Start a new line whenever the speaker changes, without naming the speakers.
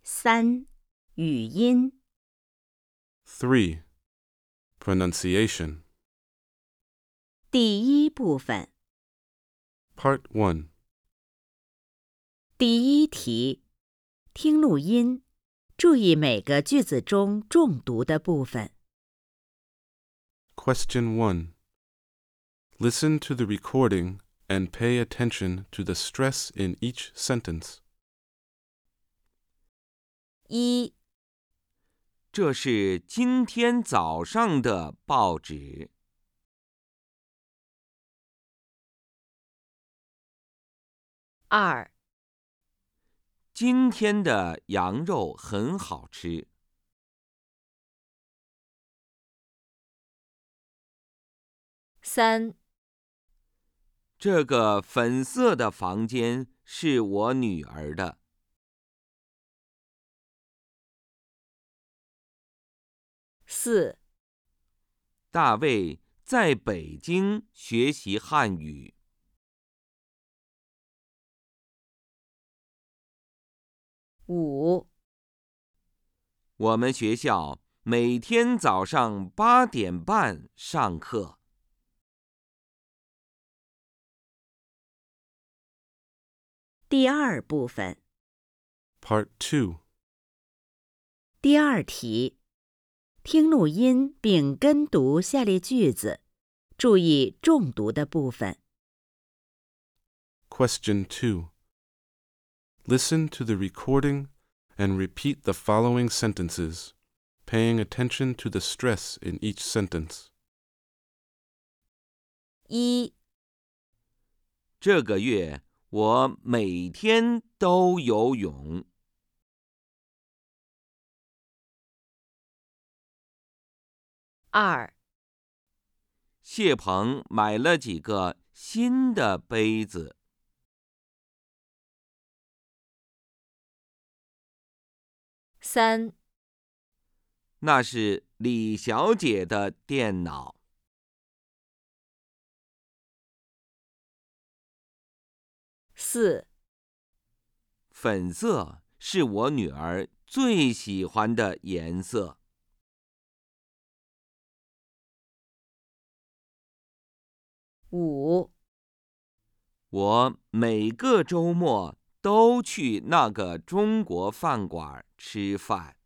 3. 语音
3. Pronunciation.
第一部分
Part 1.
第一题，听录音，注意每个句子中重读的部分。
Question 1. Listen to the recording and pay attention to the stress in each sentence.
1.
这是今天早上的报纸。
2.
今天的羊肉很好吃。
3.
这个粉色的房间是我女儿的。
4.
大卫在北京学习汉语。
5.
我们学校每天早上8点半上课。
第二部分
Part 2.
第二题，听录音并跟读下列句子，注意重读的部分。
Question 2. Listen to the recording and repeat the following sentences, paying attention to the stress in each sentence.
1.
这个月我每天都游泳。
2.
谢鹏买了几个新的杯子。
3.
那是李小姐的电脑。
4.
粉色是我女儿最喜欢的颜色。
5.
我每个周末都去那个中国饭馆吃饭。